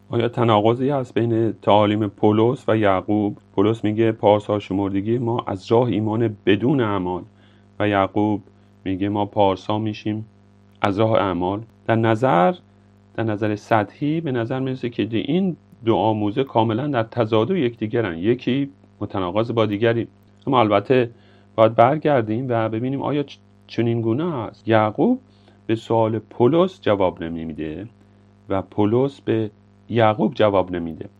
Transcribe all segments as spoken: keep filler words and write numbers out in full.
آیا تناقضی هست بین تعالیم پولس و یعقوب؟ پولس میگه پارسا شمردگی ما از راه ایمان بدون اعمال و یعقوب میگه ما پارسا میشیم از راه اعمال. در نظر در نظر سطحی به نظر میرسه که این دو آموزه کاملا در تضاد و یکدیگرن، یکی متناقض با دیگری. اما البته باید برگردیم و ببینیم آیا چنین گونه هست. یعقوب به سوال پولس جواب نمیده و پولس به یعقوب جواب نمیده.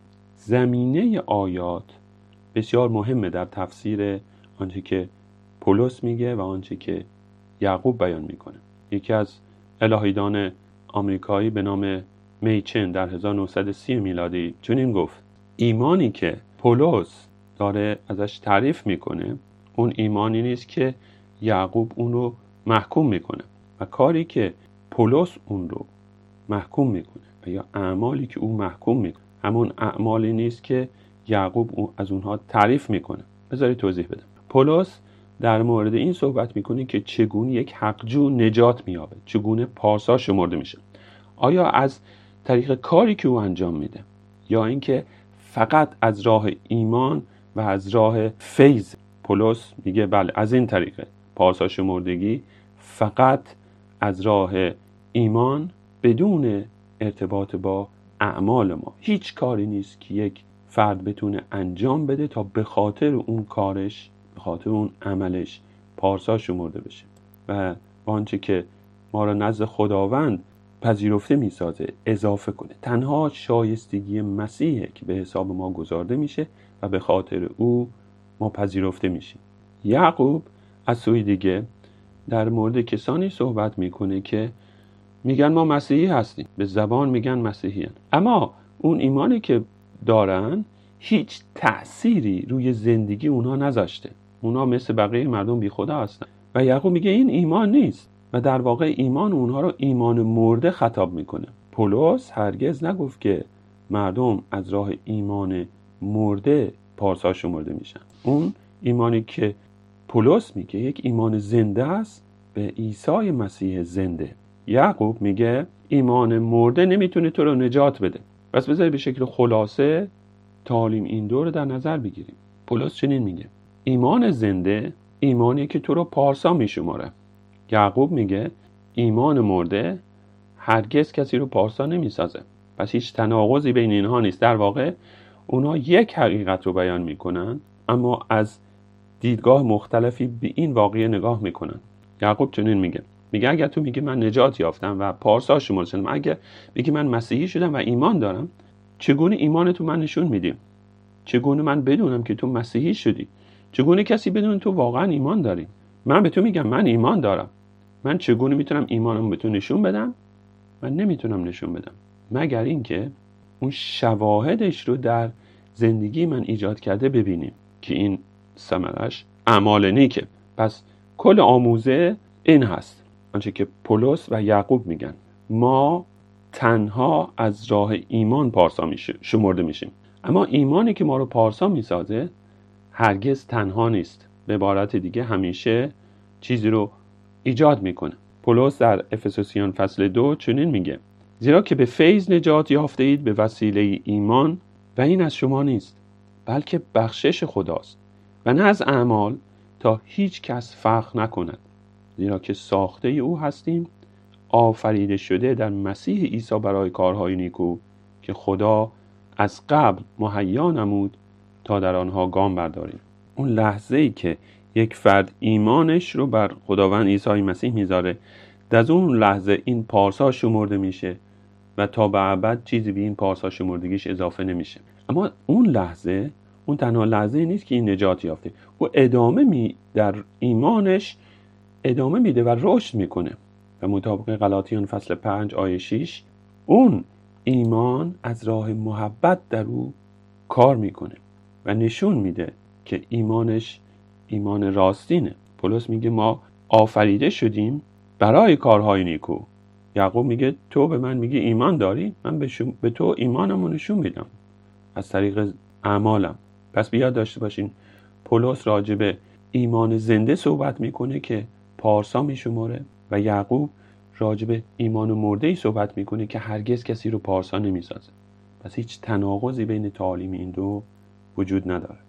زمینه آیات بسیار مهمه در تفسیر آنچه که پولس میگه و آنچه که یعقوب بیان میکنه. یکی از الهیدان آمریکایی به نام میچن در هزار و نهصد و سی میلادی چنین گفت: ایمانی که پولس داره ازش تعریف میکنه اون ایمانی نیست که یعقوب اون رو محکوم میکنه و کاری که پولس اون رو محکوم میکنه و یا اعمالی که او محکوم میکنه همون اعمالی نیست که یعقوب اون از اونها تعریف میکنه. بذاری توضیح بدم. پولس در مورد این صحبت میکنه که چگونه یک حقجو نجات مییابه، چگونه پارسا شمرده میشه. آیا از طریق کاری که او انجام میده یا اینکه فقط از راه ایمان و از راه فیض؟ پولس میگه بله، از این طریقه پارسا شمردگی فقط از راه ایمان بدون ارتباط با اعمال ما. هیچ کاری نیست که یک فرد بتونه انجام بده تا به خاطر اون کارش، به خاطر اون عملش پارسا شمرده بشه و با آنچه که ما را نزد خداوند پذیرفته میسازه اضافه کنه. تنها شایستگی مسیحه که به حساب ما گذارده میشه و به خاطر او ما پذیرفته میشیم. یعقوب از سوی دیگه در مورد کسانی صحبت میکنه که میگن ما مسیحی هستیم، به زبان میگن مسیحیان، اما اون ایمانی که دارن هیچ تأثیری روی زندگی اونها نذاشته. اونها مثل بقیه مردم بی خدا هستن و یعقوب میگه این ایمان نیست و در واقع ایمان اونها رو ایمان مرده خطاب میکنه. پولس هرگز نگفت که مردم از راه ایمان مرده پارسا شمرده میشن. اون ایمانی که پولس میگه یک ایمان زنده است به عیسی مسیح زنده. یعقوب میگه ایمان مرده نمیتونه تو رو نجات بده. پس بذاری به شکل خلاصه تعالیم این دو رو در نظر بگیریم. پولس چنین میگه: ایمان زنده ایمانی که تو رو پارسا میشماره. یعقوب میگه ایمان مرده هرگز کسی رو پارسا نمیسازه. پس هیچ تناقضی بین اینها نیست. در واقع اونا یک حقیقت رو بیان میکنن اما از دیدگاه مختلفی به این واقعه نگاه میکنن. یعقوب چنین میگه میگه اگر تو میگی من نجات یافتم و پارسا شمرده شدم، اگر میگی من مسیحی شدم و ایمان دارم، چگونه ایمان تو من نشون میدی؟ چگونه من بدونم که تو مسیحی شدی؟ چگونه کسی بدون تو واقعا ایمان داری؟ من به تو میگم من ایمان دارم، من چگونه میتونم ایمانم به تو نشون بدم؟ من نمیتونم نشون بدم مگر اینکه اون شواهدش رو در زندگی من ایجاد کرده ببینیم که این ثمرش اعمال نیکه. پس کل آموزه این هست، آنچه که پولس و یعقوب میگن: ما تنها از راه ایمان پارسا میشه شمرده میشیم، اما ایمانی که ما رو پارسا میسازه هرگز تنها نیست، به عبارت دیگه همیشه چیزی رو ایجاد میکنه. پولس در افسوسیان فصل دو چنین میگه: زیرا که به فیض نجات یافته اید به وسیله ایمان و این از شما نیست بلکه بخشش خداست و نه از اعمال تا هیچ کس فخر نکند، زیرا که ساخته او هستیم آفریده شده در مسیح عیسی برای کارهای نیکو که خدا از قبل مهیا نمود تا در آنها گام برداریم. اون لحظه‌ای که یک فرد ایمانش رو بر خداوند عیسی مسیح میذاره، در اون لحظه این پارسا شمرده میشه و تا به ابد چیزی به این پارسا شمردگیش اضافه نمیشه. اما اون لحظه اون تنها لحظه نیست که این نجات یافته، او ادامه می در ایمانش ادامه میده و رشد میکنه و مطابق غلاطیان فصل پنج آیه شش اون ایمان از راه محبت در او کار میکنه و نشون میده که ایمانش ایمان راستینه. پولس میگه ما آفریده شدیم برای کارهای نیکو. یعقوب میگه تو به من میگی ایمان داری، من به, شم... به تو ایمانم رو نشون میدم از طریق اعمالم. پس بیاد داشته باشین پولس راجع به ایمان زنده صحبت میکنه که پارسا میشماره و یعقوب راجع به ایمان مرده‌ای صحبت میکنه که هرگز کسی رو پارسا نمیسازه. پس هیچ تناقضی بین تعالیم این دو وجود نداره.